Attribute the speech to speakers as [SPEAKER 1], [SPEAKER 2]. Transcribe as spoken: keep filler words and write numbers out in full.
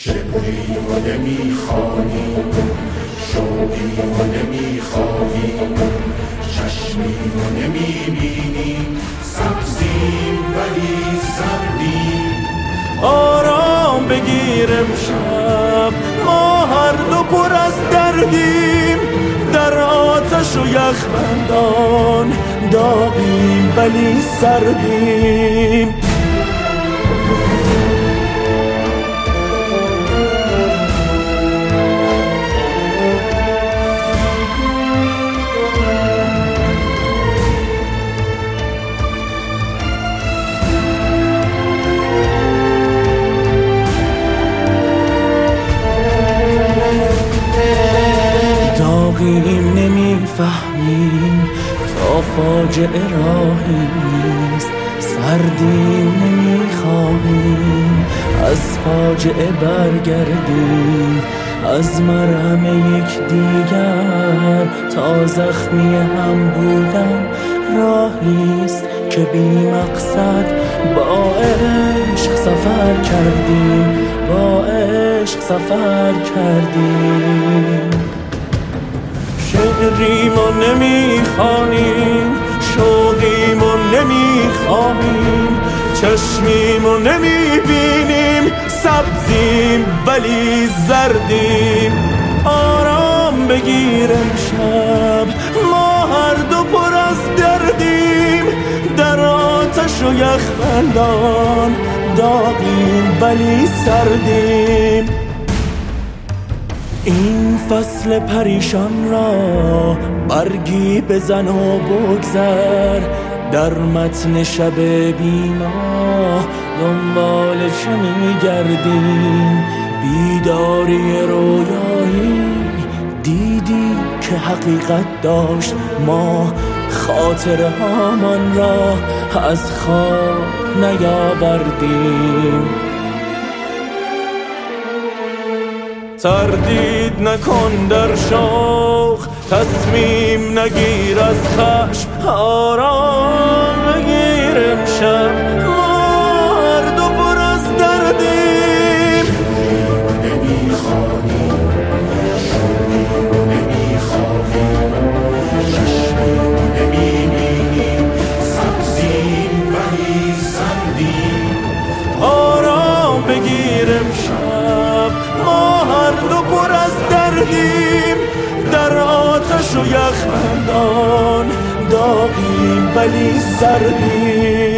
[SPEAKER 1] شعری و نمیخوانیم، شوقی و نمیخواهیم، چشمی و نمیبینیم، سبزیم ولی زردیم.
[SPEAKER 2] آرام بگیر امشب، ما هر دو پر از دردیم، در آتش و یخبندان داغیم ولی سردیم. داغیم نمیفهمیم تا فاجعه راهی نیست، سردیم نمیخواهیم از فاجعه برگردیم، از مرهم یکدیگر تا زخمی هم بودن راهیست که بی مقصد با عشق سفر کردیم، با عشق سفر کردیم. شعریم و نمیخوانیم، شوقیم و نمیخواهیم، چشمیم و نمیبینیم، سبزیم ولی زردیم. آرام بگیر امشب، ما هر دو پر از دردیم، در آتش و یخبندان داغیم ولی سردیم. این فصل پریشان را برگی بزن و بگذر، در متن شب بینا دنبال چه میگردیم؟ بیداری رویایی دیدی که حقیقت داشت، ما خاطره هامان را از خواب نیاوردیم. تردید نکن در شوق، تصمیم نگیر از خشم، آرام بگیر امشب، ما هر دو پر از دردیم.
[SPEAKER 1] نمیخوانیم، شوقی و نمیخواهیم، چشمی و نمیبینیم، سبزیم ولی زردیم.
[SPEAKER 2] آرام بگیر امشب، ما هر دو پر از دردیم، در آتش و یخبندان داغیم ولی سردیم.